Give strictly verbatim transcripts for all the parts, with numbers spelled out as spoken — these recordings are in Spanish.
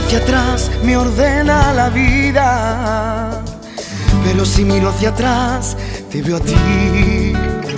hacia atrás me ordena la vida, pero si miro hacia atrás te veo a ti.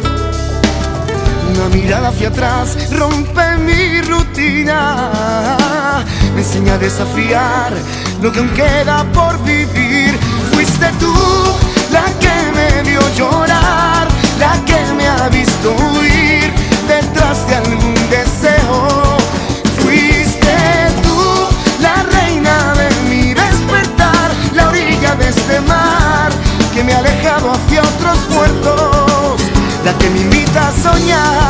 Una mirada hacia atrás rompe mi rutina, me enseña a desafiar lo que aún queda por vivir. Fuiste tú la que me vio llorar, la que me ha visto huir detrás de algún deseo. Fuiste tú la reina de mi despertar, la orilla de este mar que me ha alejado hacia otros puertos, la que me invita a soñar.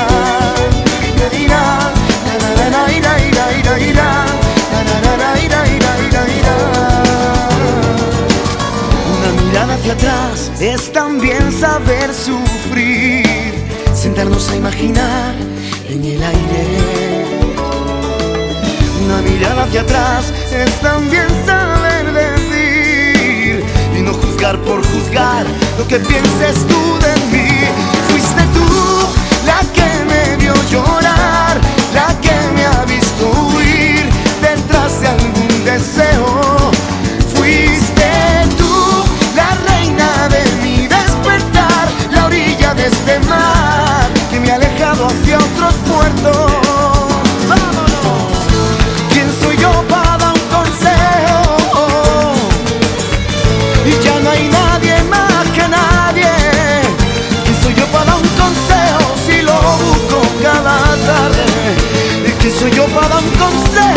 Una mirada hacia atrás es también saber sufrir, sentarnos a imaginar en el aire. Una mirada hacia atrás es también saber decir y no juzgar por juzgar lo que pienses tú de mí. Fuiste tú la que me vio llorar, la que me ha visto huir detrás de algún deseo. Fuiste tú la reina de mi despertar, la orilla de este mar que me ha alejado hacia otros puertos. ¡Vámonos! ¿Quién soy yo para dar un consejo? Y ya no hay nadie más que nadie. ¿Quién soy yo para dar un consejo si lo busco cada tarde? ¿Y quién soy yo para dar un consejo?